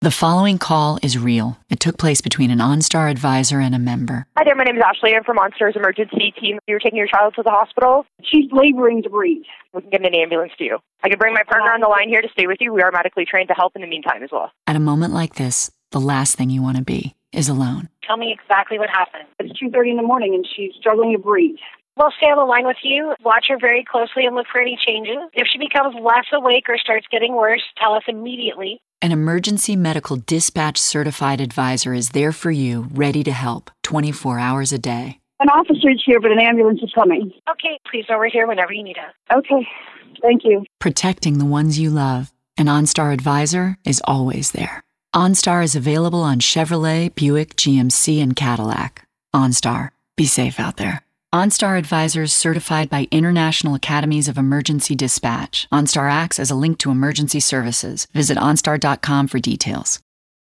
The following call is real. It took place between an OnStar advisor and a member. Hi there, my name is Ashley. I'm from OnStar's emergency team. You're taking your child to the hospital? She's laboring to breathe. We can get an ambulance to you. I can bring my partner on the line here to stay with you. We are medically trained to help in the meantime as well. At a moment like this, the last thing you want to be is alone. Tell me exactly what happened. It's 2:30 in the morning and she's struggling to breathe. We'll stay on the line with you, watch her very closely and look for any changes. If she becomes less awake or starts getting worse, tell us immediately. An emergency medical dispatch certified advisor is there for you, ready to help, 24 hours a day. An officer is here, but an ambulance is coming. Okay, please over here whenever you need us. Okay, thank you. Protecting the ones you love. An OnStar advisor is always there. OnStar is available on Chevrolet, Buick, GMC, and Cadillac. OnStar. Be safe out there. OnStar advisors certified by International Academies of Emergency Dispatch. OnStar acts as a link to emergency services. Visit OnStar.com for details.